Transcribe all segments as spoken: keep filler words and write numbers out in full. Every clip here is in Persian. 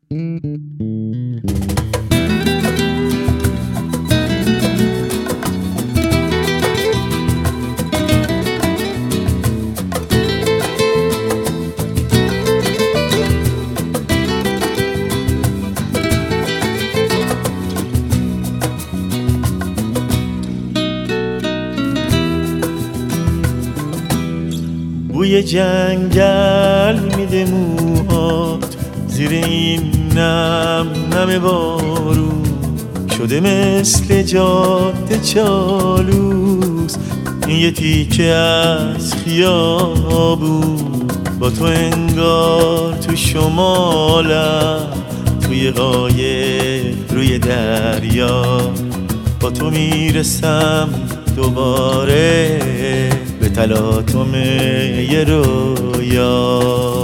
بوی جنگل میده موهات زیر این نم نم بارون، شده مثل جاده چالوس این یه تیکه از خیابون. با تو انگار تو شمالم، توی قایق روی دریا، با تو میرسم دوباره به تلاطم یه رویا.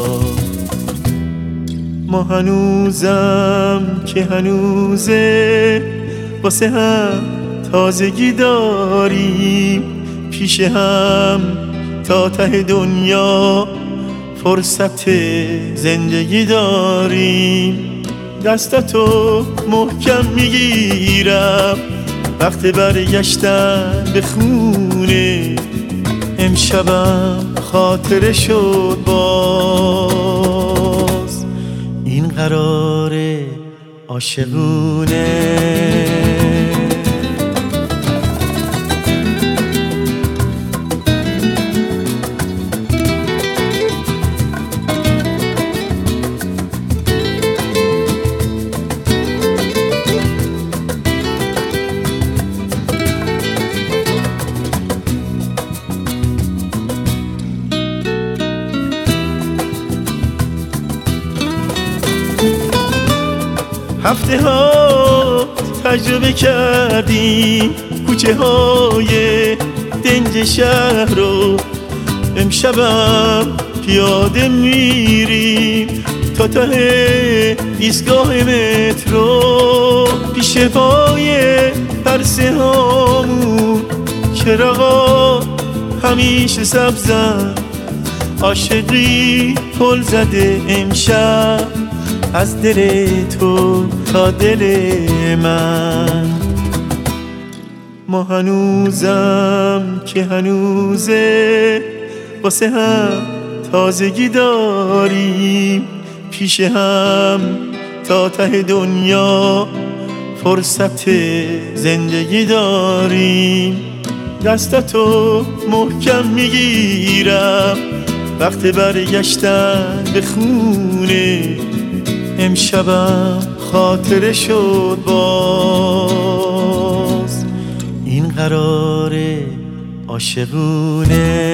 ما هنوزم که هنوزه واسه هم تازگی داریم، پیش هم تا ته دنیا فرصت زندگی داریم. دستاتو محکم میگیرم وقت برگشتن به خونه، امشبم خاطره شد باز این قرار عاشقونه. هفته ها تجربه کردیم کوچه های دنج شهر رو، امشبم پیاده میریم تا ته ایستگاه مترو. پیش پای پرسه هامون چراغا همیشه سبزن، عاشقی پل زده امشب از دل تو تا دل من. ما هنوزم که هنوزه واسه هم تازگی داریم، پیش هم تا ته دنیا فرصت زندگی داریم. دستاتو محکم میگیرم وقت برگشتن به خونه، امشبم خاطره شد باز این قرار عاشقونه.